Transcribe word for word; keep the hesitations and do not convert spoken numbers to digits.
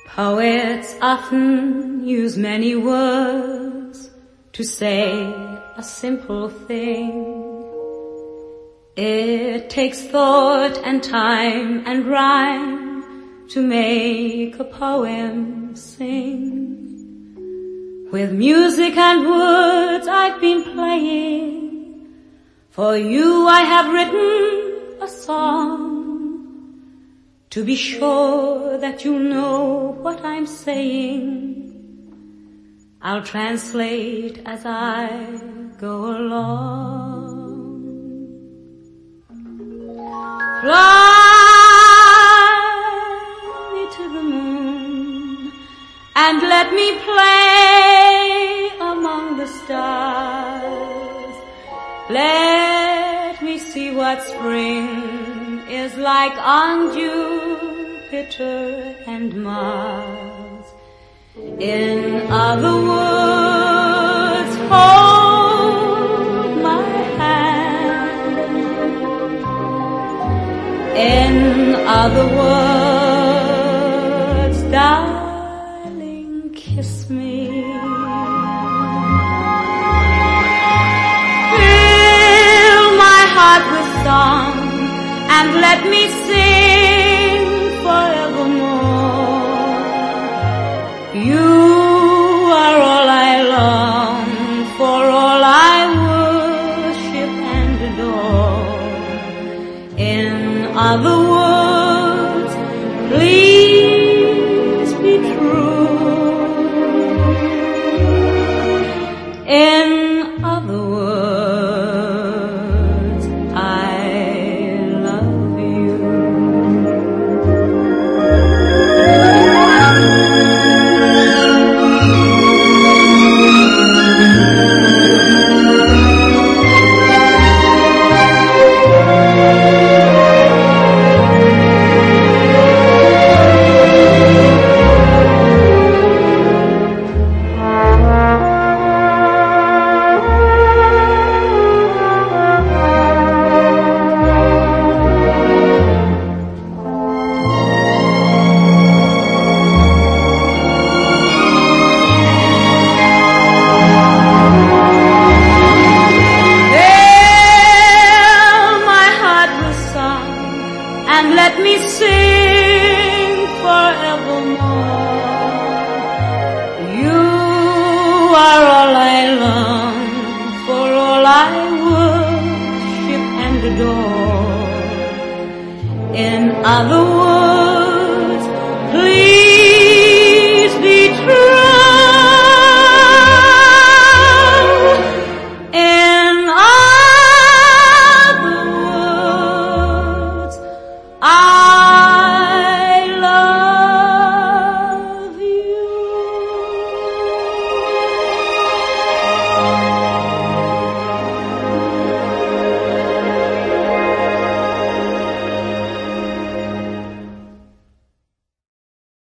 Poets often use many words to say a simple thing. It takes thought and time and rhyme to make a poem sing. With music and words I've been playing, for you I have written a song. To be sure that you know what I'm saying, I'll translate as I go along. Fly me to the moon and let me play among the stars. Let me see what spring is like on Jupiter and Mars. In other words, hold my hand. In other words, darling, kiss me. Fill my heart with song and let me sing forevermore. You are all I long for, all I worship and adore. In other words, please be true. In other words, I and let me sing forevermore. You are all I long for, all I worship and adore. In other words,